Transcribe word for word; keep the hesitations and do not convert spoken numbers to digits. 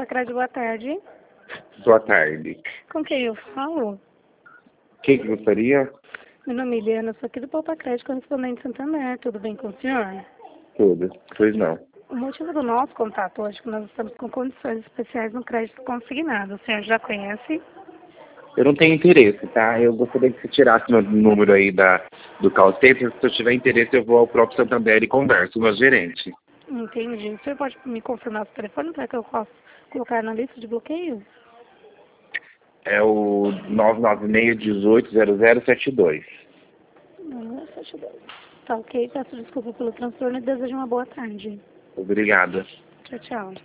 Crédito, boa tarde. Boa tarde. Com quem eu falo? O que que gostaria? Meu nome é Eliana, sou aqui do Poupa Crédito, correspondente Santander. Tudo bem com o senhor? Tudo. Pois não. O motivo do nosso contato hoje é que nós estamos com condições especiais no crédito consignado. O senhor já conhece? Eu não tenho interesse, tá? Eu gostaria que você tirasse meu número aí da, do call center. Se eu tiver interesse, eu vou ao próprio Santander e converso com o meu gerente. Entendi. O senhor pode me confirmar o telefone para que eu possa colocar na lista de bloqueios? É o nove nove seis, um oito, zero zero sete dois. Não, sete dois. Tá ok. Peço desculpa pelo transtorno e desejo uma boa tarde. Obrigada. Tchau, tchau.